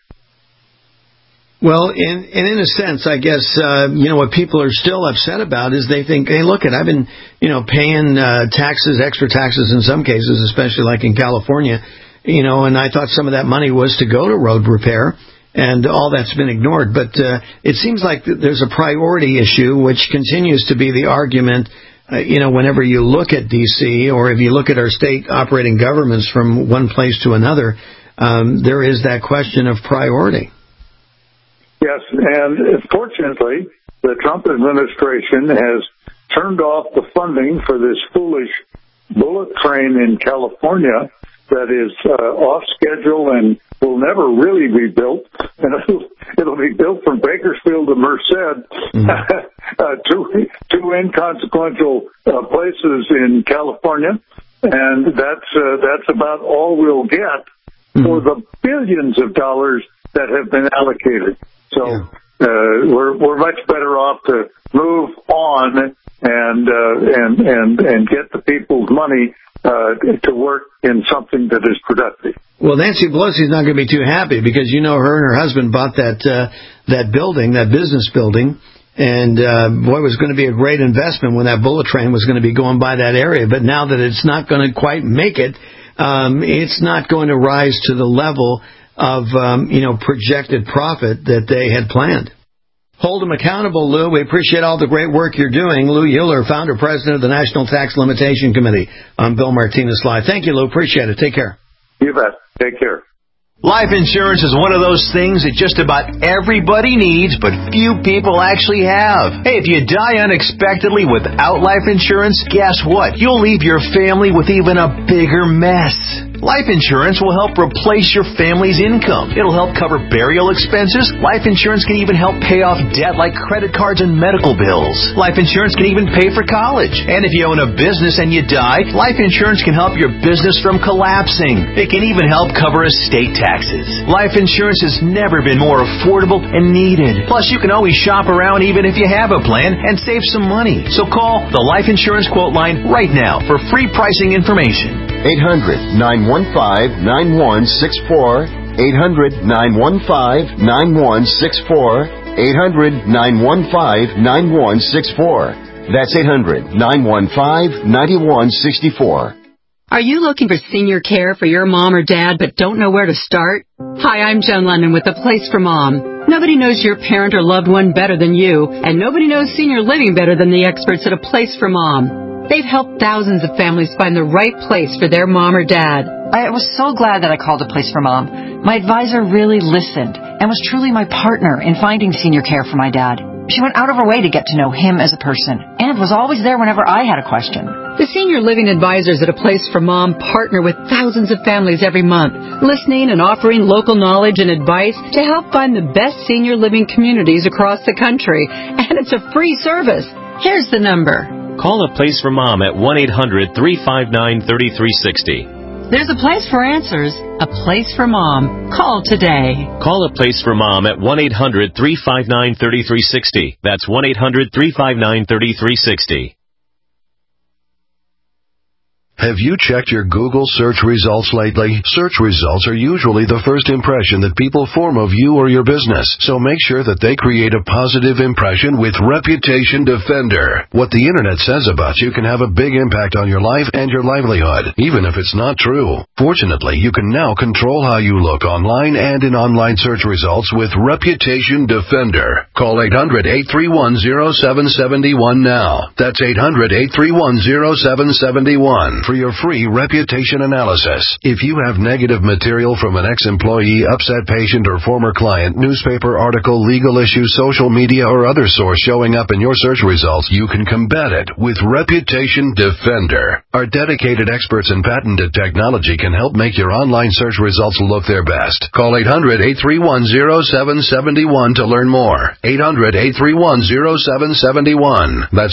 Speaker 17: Well, in a sense, I guess, what people are still upset about is they think, hey, look, I've been, paying taxes, extra taxes in some cases, especially like in California, and I thought some of that money was to go to road repair. And all that's been ignored. But it seems like there's a priority issue, which continues to be the argument, whenever you look at D.C. or if you look at our state operating governments from one place to another, there is that question of priority.
Speaker 6: Yes, and fortunately, the Trump administration has turned off the funding for this foolish bullet train in California that is off schedule and will never really be built, and it'll be built from Bakersfield to Merced, two inconsequential places in California, and that's about all we'll get for the billions of dollars that have been allocated. So we're much better off to move on and get the people's money to work in something that is productive.
Speaker 17: Well, Nancy Pelosi's not going to be too happy because her and her husband bought that building, that business building, and boy, it was going to be a great investment when that bullet train was going to be going by that area. But now that it's not going to quite make it, it's not going to rise to the level of projected profit that they had planned. Hold them accountable, Lou. We appreciate all the great work you're doing. Lou Euler, founder, president of the National Tax Limitation Committee. I'm Bill Martinez Live. Thank you, Lou. Appreciate it. Take care.
Speaker 6: You bet. Take care.
Speaker 4: Life insurance is one of those things that just about everybody needs, but few people actually have. Hey, if you die unexpectedly without life insurance, guess what? You'll leave your family with even a bigger mess. Life insurance will help replace your family's income. It'll help cover burial expenses. Life insurance can even help pay off debt like credit cards and medical bills. Life insurance can even pay for college. And if you own a business and you die, life insurance can help your business from collapsing. It can even help cover estate taxes. Life insurance has never been more affordable and needed. Plus, you can always shop around even if you have a plan and save some money. So call the Life Insurance Quote Line right now for free pricing information.
Speaker 5: 800-915-9164. 800-915-9164. 800-915-9164. That's 800-915-9164.
Speaker 7: Are you looking for senior care for your mom or dad but don't know where to start? Hi, I'm Joan London with A Place for Mom. Nobody knows your parent or loved one better than you, and nobody knows senior living better than the experts at A Place for Mom. They've helped thousands of families find the right place for their mom or dad.
Speaker 8: I was so glad that I called A Place for Mom. My advisor really listened and was truly my partner in finding senior care for my dad. She went out of her way to get to know him as a person and was always there whenever I had a question.
Speaker 7: The senior living advisors at A Place for Mom partner with thousands of families every month, listening and offering local knowledge and advice to help find the best senior living communities across the country. And it's a free service. Here's the number.
Speaker 9: Call A Place for Mom at 1-800-359-3360.
Speaker 7: There's a place for answers, a place for Mom. Call today.
Speaker 9: Call A Place for Mom at 1-800-359-3360. That's 1-800-359-3360.
Speaker 10: Have you checked your Google search results lately? Search results are usually the first impression that people form of you or your business, so make sure that they create a positive impression with Reputation Defender. What the internet says about you can have a big impact on your life and your livelihood, even if it's not true. Fortunately, you can now control how you look online and in online search results with Reputation Defender. Call 800-831-0771 now. That's 800-831-0771. For your free reputation analysis. If you have negative material from an ex-employee, upset patient, or former client, newspaper article, legal issue, social media, or other source showing up in your search results, you can combat it with Reputation Defender. Our dedicated experts in patented technology can help make your online search results look their best. Call 800-831-0771 to learn more. 800-831-0771. That's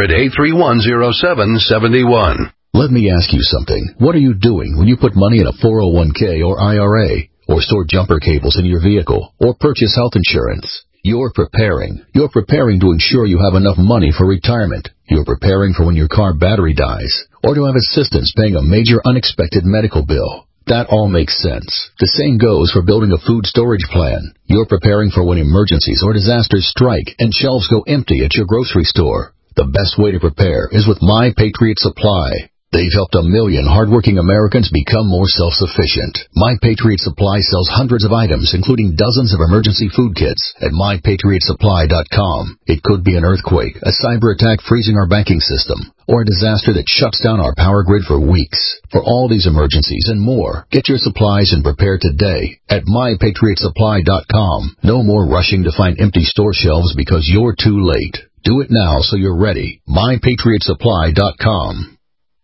Speaker 10: 800-831-0771.
Speaker 12: Let me ask you something. What are you doing when you put money in a 401k or IRA, or store jumper cables in your vehicle, or purchase health insurance? You're preparing. You're preparing to ensure you have enough money for retirement. You're preparing for when your car battery dies, or to have assistance paying a major unexpected medical bill. That all makes sense. The same goes for building a food storage plan. You're preparing for when emergencies or disasters strike and shelves go empty at your grocery store. The best way to prepare is with My Patriot Supply. They've helped 1 million hardworking Americans become more self-sufficient. My Patriot Supply sells hundreds of items, including dozens of emergency food kits at MyPatriotSupply.com. It could be an earthquake, a cyber attack freezing our banking system, or a disaster that shuts down our power grid for weeks. For all these emergencies and more, get your supplies and prepare today at MyPatriotSupply.com. No more rushing to find empty store shelves because you're too late. Do it now so you're ready. MyPatriotSupply.com.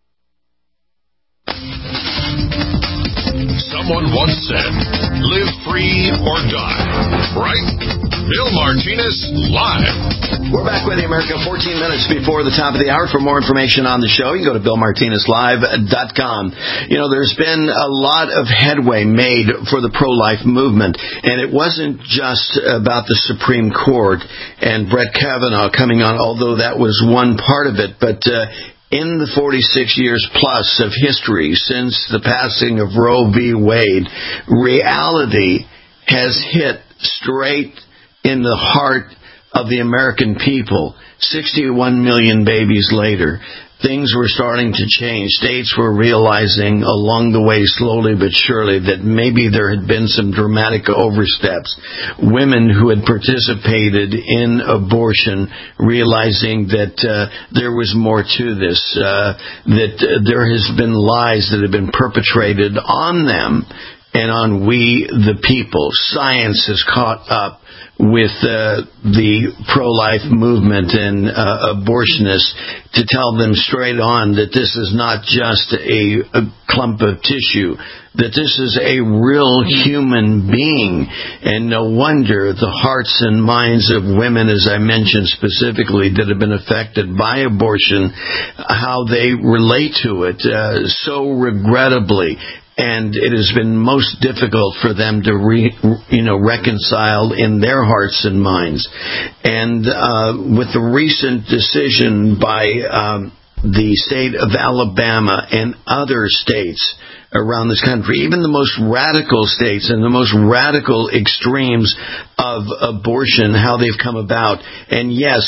Speaker 15: Someone once said, live free or die. Right? Bill Martinez Live.
Speaker 13: We're back with you, America, 14 minutes before the top of the hour. For more information on the show, you can go to BillMartinezLive.com. You know, there's been a lot of headway made for the pro-life movement, and it wasn't just about the Supreme Court and Brett Kavanaugh coming on, although that was one part of it, but in the 46 years plus of history since the passing of Roe v. Wade, reality has hit straight in the heart of the American people. 61 million babies later, things were starting to change. States were realizing along the way, slowly but surely, that maybe there had been some dramatic oversteps. Women who had participated in abortion realizing that there was more to this, that there has been lies that have been perpetrated on them and on we, the people. Science has caught up with the pro-life movement and abortionists to tell them straight on that this is not just a clump of tissue, that this is a real human being. And no wonder the hearts and minds of women, as I mentioned specifically, that have been affected by abortion, how they relate to it so regrettably. And it has been most difficult for them to reconcile in their hearts and minds. And with the recent decision by the state of Alabama and other states around this country, even the most radical states and the most radical extremes of abortion, how they've come about. And yes,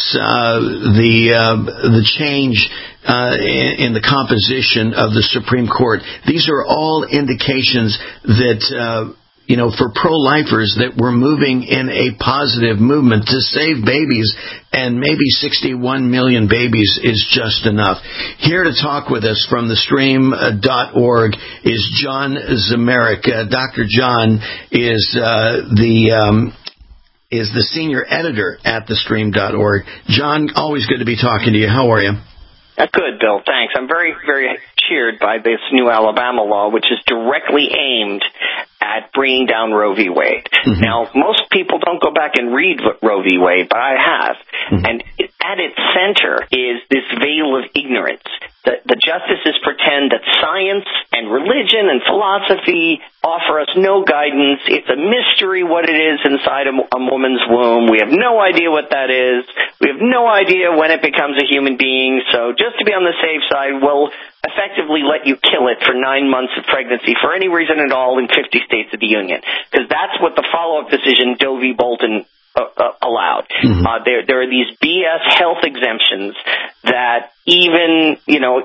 Speaker 13: the change in the composition of the Supreme Court. These are all indications that for pro-lifers, that we're moving in a positive movement to save babies, and maybe 61 million babies is just enough. Here to talk with us from thestream.org is John Zmirak. Dr. John is the senior editor at thestream.org. John, always good to be talking to you. How are you?
Speaker 14: Good, Bill. Thanks. I'm very, very cheered by this new Alabama law, which is directly aimed at bringing down Roe v. Wade. Mm-hmm. Now, most people don't go back and read Roe v. Wade, but I have. Mm-hmm. And at its center is this veil of ignorance. The justices pretend that science and religion and philosophy offer us no guidance. It's a mystery what it is inside a woman's womb. We have no idea what that is. We have no idea when it becomes a human being. So just to be on the safe side, we'll effectively let you kill it for 9 months of pregnancy for any reason at all in 50 states of the Union. Because that's what the follow-up decision, Doe v. Bolton, allowed. There are these BS health exemptions that even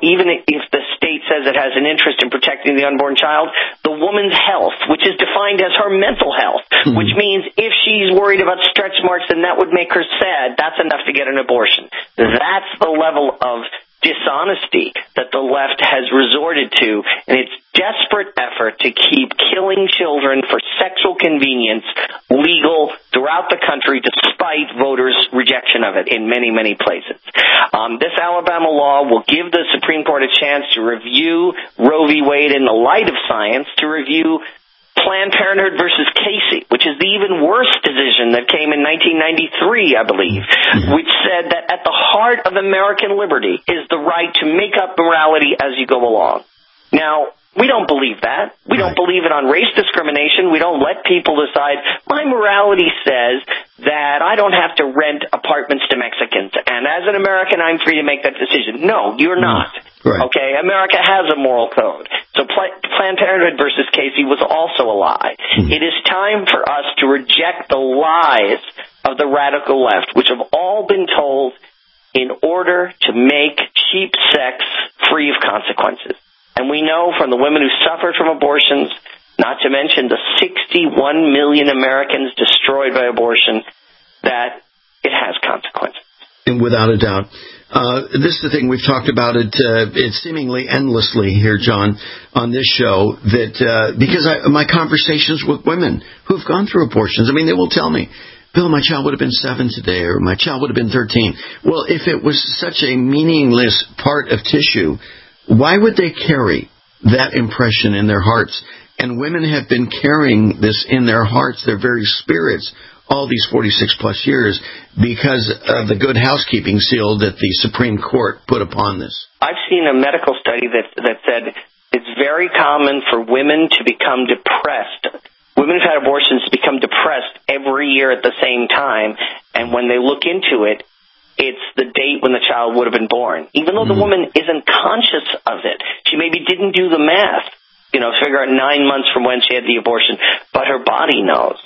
Speaker 14: if the state says it has an interest in protecting the unborn child, the woman's health, which is defined as her mental health, which means if she's worried about stretch marks and that would make her sad, that's enough to get an abortion. That's the level of dishonesty that the left has resorted to in its desperate effort to keep killing children for sexual convenience legal throughout the country despite voters' rejection of it in many, many places. This Alabama law will give the Supreme Court a chance to review Roe v. Wade in the light of science, to review Planned Parenthood versus Casey, which is the even worse decision that came in 1993, I believe, which said that at the heart of American liberty is the right to make up morality as you go along. Now, we don't believe that. We don't believe it on race discrimination. We don't let people decide, my morality says that I don't have to rent apartments to Mexicans, and as an American, I'm free to make that decision. No, you're not. Okay? America has a moral code. So Planned Parenthood versus Casey was also a lie. It is time for us to reject the lies of the radical left, which have all been told in order to make cheap sex free of consequences. And we know from the women who suffered from abortions, not to mention the 61 million Americans destroyed by abortion, that it has consequences.
Speaker 13: And without a doubt. This is the thing, we've talked about it seemingly endlessly here, John, on this show, that because my conversations with women who've gone through abortions, I mean, they will tell me, Bill, my child would have been 7 today, or my child would have been 13. Well, if it was such a meaningless part of tissue, why would they carry that impression in their hearts? And women have been carrying this in their hearts, their very spirits, all these 46-plus years because of the good housekeeping seal that the Supreme Court put upon this.
Speaker 14: I've seen a medical study that said it's very common for women to become depressed. Women who've had abortions become depressed every year at the same time, and when they look into it, it's the date when the child would have been born. Even though the woman isn't conscious of it. She maybe didn't do the math, figure out 9 months from when she had the abortion, but her body knows.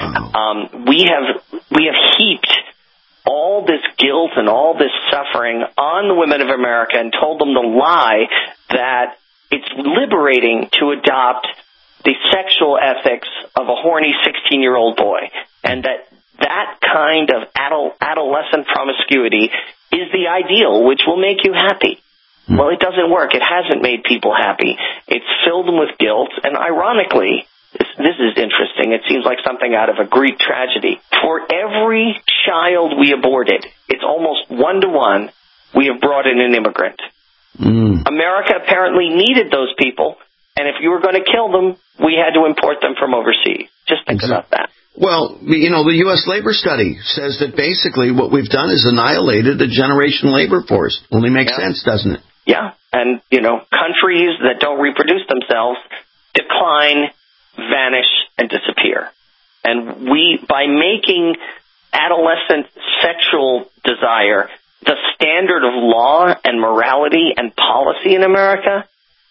Speaker 14: We have heaped all this guilt and all this suffering on the women of America and told them the lie that it's liberating to adopt the sexual ethics of a horny 16-year-old boy, and that kind of adolescent promiscuity is the ideal, which will make you happy. Well, it doesn't work. It hasn't made people happy. It's filled them with guilt, and ironically, this is interesting. It seems like something out of a Greek tragedy. For every child we aborted, it's almost 1-to-1, we have brought in an immigrant. America apparently needed those people, and if you were going to kill them, we had to import them from overseas. Just think about that.
Speaker 13: Well, the U.S. labor study says that basically what we've done is annihilated a generation labor force. Only makes sense, doesn't it?
Speaker 14: Yeah, and, countries that don't reproduce themselves decline, vanish, and disappear. And by making adolescent sexual desire the standard of law and morality and policy in America,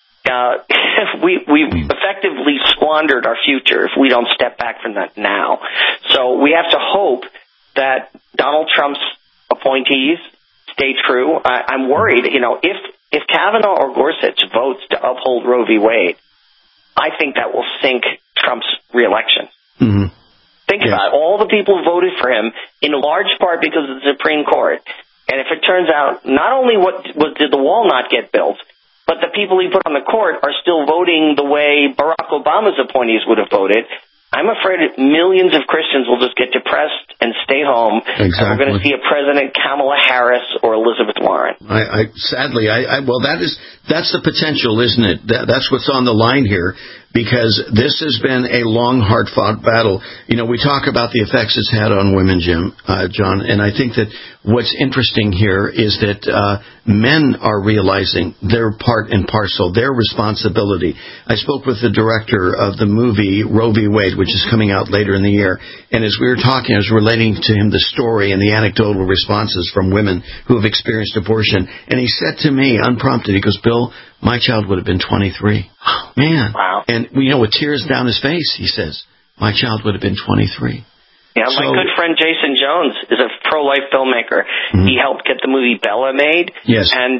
Speaker 14: we've effectively squandered our future if we don't step back from that now. So we have to hope that Donald Trump's appointees stay true. I'm worried, if Kavanaugh or Gorsuch votes to uphold Roe v. Wade, I think that will sink Trump's reelection. Think about it. All the people who voted for him, in large part because of the Supreme Court. And if it turns out not only did the wall not get built, but the people he put on the court are still voting the way Barack Obama's appointees would have voted, I'm afraid that millions of Christians will just get depressed and stay home. Exactly. And we're going to see a President Kamala Harris or Elizabeth Warren.
Speaker 13: Sadly, that's the potential, isn't it? That's what's on the line here, because this has been a long, hard-fought battle. You know, we talk about the effects it's had on women, John, and I think that what's interesting here is that men are realizing their part and parcel, their responsibility. I spoke with the director of the movie Roe v. Wade, which is coming out later in the year, and as we were talking, I was relating to him the story and the anecdotal responses from women who have experienced abortion, and he said to me, unprompted, he goes, Bill, my child would have been 23. Man.
Speaker 14: Wow.
Speaker 13: And, with tears down his face, he says, my child would have been 23.
Speaker 14: Yeah, my good friend Jason Jones is a pro-life filmmaker. Mm-hmm. He helped get the movie Bella made.
Speaker 13: Yes.
Speaker 14: And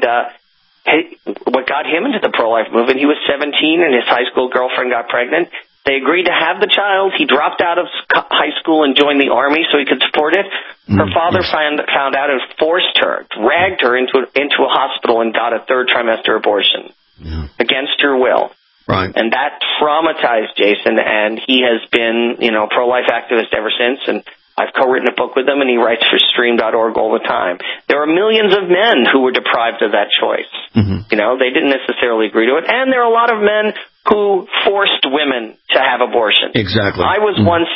Speaker 14: what got him into the pro-life movement, he was 17 and his high school girlfriend got pregnant. They agreed to have the child. He dropped out of high school and joined the Army so he could support it. Her father found out and forced her, dragged her into a hospital and got a third trimester abortion against her will.
Speaker 13: Right.
Speaker 14: And that traumatized Jason, and he has been, a pro-life activist ever since. And I've co-written a book with him, and he writes for Stream.org all the time. There are millions of men who were deprived of that choice. Mm-hmm. They didn't necessarily agree to it. And there are a lot of men who forced women to have abortions.
Speaker 13: Exactly.
Speaker 14: I was once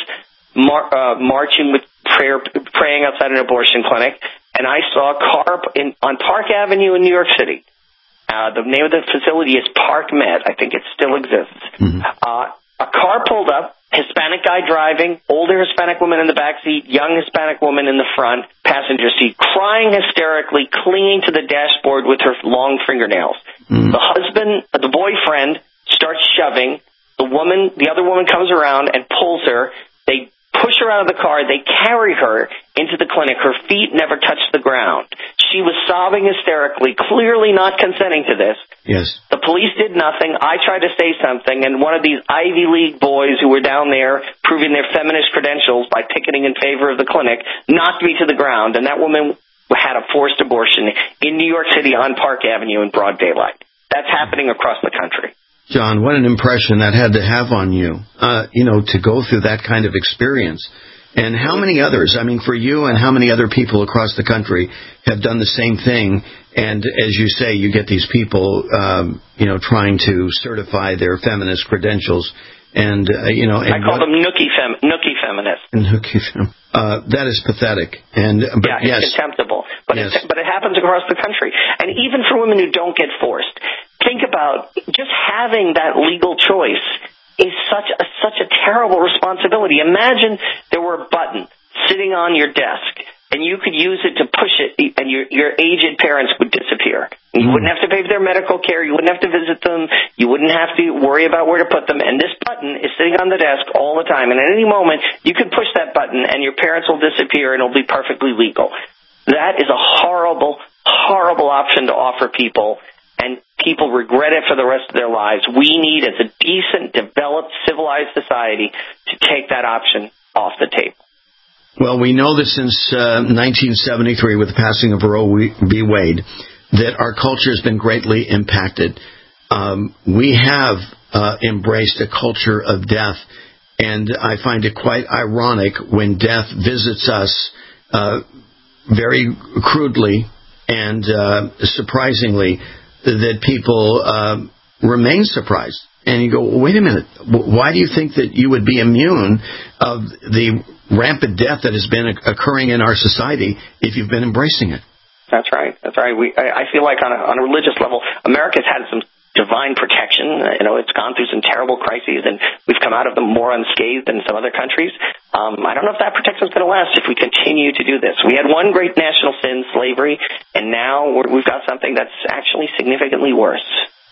Speaker 14: marching with praying outside an abortion clinic, and I saw a car on Park Avenue in New York City. The name of the facility is Park Med. I think it still exists. Mm-hmm. A car pulled up, Hispanic guy driving, older Hispanic woman in the back seat, young Hispanic woman in the front passenger seat, crying hysterically, clinging to the dashboard with her long fingernails. Mm-hmm. The boyfriend starts shoving. The other woman comes around and pulls her. They push her out of the car. They carry her into the clinic. Her feet never touched the ground. She was sobbing hysterically, clearly not consenting to this.
Speaker 13: Yes.
Speaker 14: The police did nothing. I tried to say something, and one of these Ivy League boys who were down there proving their feminist credentials by picketing in favor of the clinic knocked me to the ground, and that woman had a forced abortion in New York City on Park Avenue in broad daylight. That's happening across the country.
Speaker 13: John, what an impression that had to have on you, to go through that kind of experience. And how many others, for you and how many other people across the country have done the same thing? And as you say, you get these people, trying to certify their feminist credentials. And, I
Speaker 14: call them nookie feminists.
Speaker 13: That is pathetic.
Speaker 14: It's contemptible. But it happens across the country. And even for women who don't get forced, think about just having that legal choice is such a terrible responsibility. Imagine there were a button sitting on your desk, and you could use it to push it, and your aged parents would disappear. You wouldn't have to pay for their medical care. You wouldn't have to visit them. You wouldn't have to worry about where to put them. And this button is sitting on the desk all the time. And at any moment, you could push that button, and your parents will disappear, and it'll be perfectly legal. That is a horrible, horrible option to offer people. And people regret it for the rest of their lives. We need, as a decent, developed, civilized society, to take that option off the table.
Speaker 13: Well, we know that since 1973, with the passing of Roe v. Wade, that our culture has been greatly impacted. We have embraced a culture of death, and I find it quite ironic when death visits us very crudely and surprisingly, that people remain surprised. And you go, well, wait a minute, why do you think that you would be immune of the rampant death that has been occurring in our society if you've been embracing it?
Speaker 14: That's right. I feel like on a religious level, America's had some divine protection. It's gone through some terrible crises, and we've come out of them more unscathed than some other countries. I don't know if that protection is going to last if we continue to do this. We had one great national sin, slavery, and now we've got something that's actually significantly worse.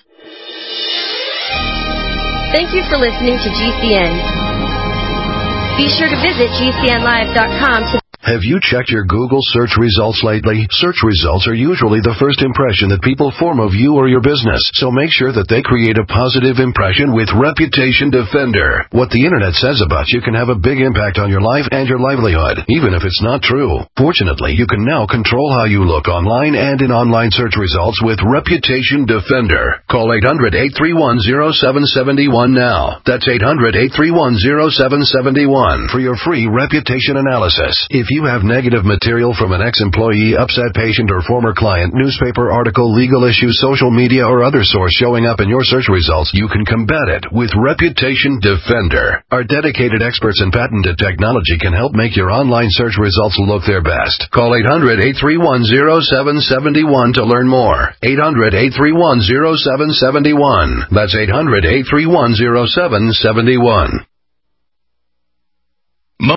Speaker 11: Thank you for listening to GCN. Be sure to visit GCNlive.com to...
Speaker 10: Have you checked your Google search results lately? Search results are usually the first impression that people form of you or your business, so make sure that they create a positive impression with Reputation Defender. What the Internet says about you can have a big impact on your life and your livelihood, even if it's not true. Fortunately, you can now control how you look online and in online search results with Reputation Defender. Call 800-831-0771 now. That's 800-831-0771 for your free reputation analysis. If If you have negative material from an ex-employee, upset patient, or former client, newspaper article, legal issue, social media, or other source showing up in your search results, you can combat it with Reputation Defender. Our dedicated experts in patented technology can help make your online search results look their best. Call 800-831-0771 to learn more. 800-831-0771. That's 800-831-0771.